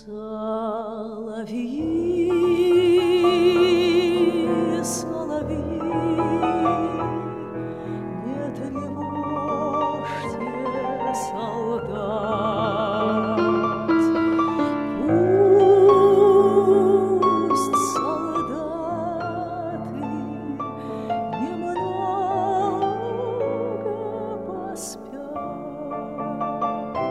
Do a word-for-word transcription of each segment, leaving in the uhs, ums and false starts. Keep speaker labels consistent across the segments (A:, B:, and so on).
A: Соловьи, соловьи, не тревожьте солдат. Пусть солдаты немного поспят.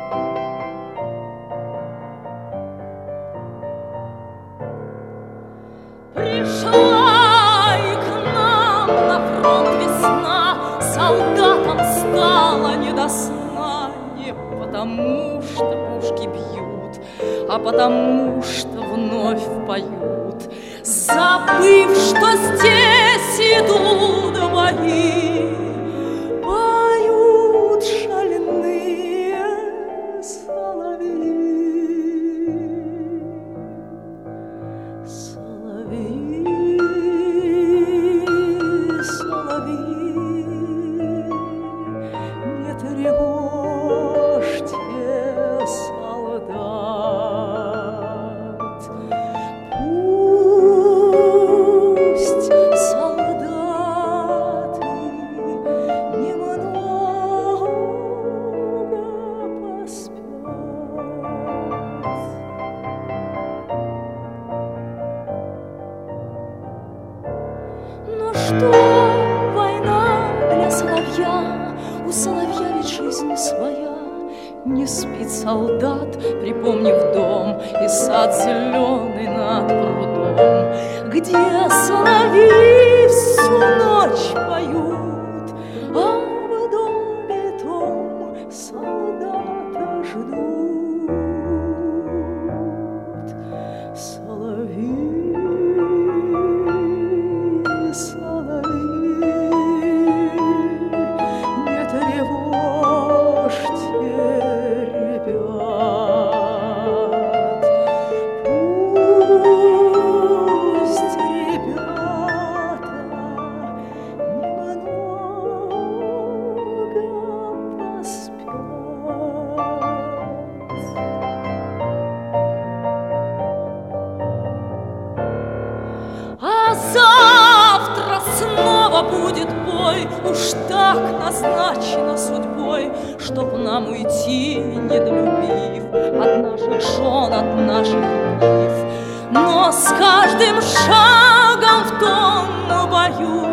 A: Пришла и к нам на фронт весна, солдатам стало не до сна, не потому что пушки бьют, а потому что вновь поют, забыв, что здесь идут бои, поют шальные соловьи. Соловьи, соловьи, не тревожьте солдат. Пусть солдаты немного поспят. Но что война для соловья? У соловья ведь жизнь своя. Не спит солдат, припомнив дом и сад зеленый над прудом, где соловьи всю ночь поют, а в доме том солдата ждут. Соловьи, соловьи, не тревожьте ребят. Пусть ребята немного поспят. А завтра снова будет бой, уж так назначено судьбой, чтоб нам уйти, не долюбив от наших жен, от наших дней. Но с каждым шагом в том бою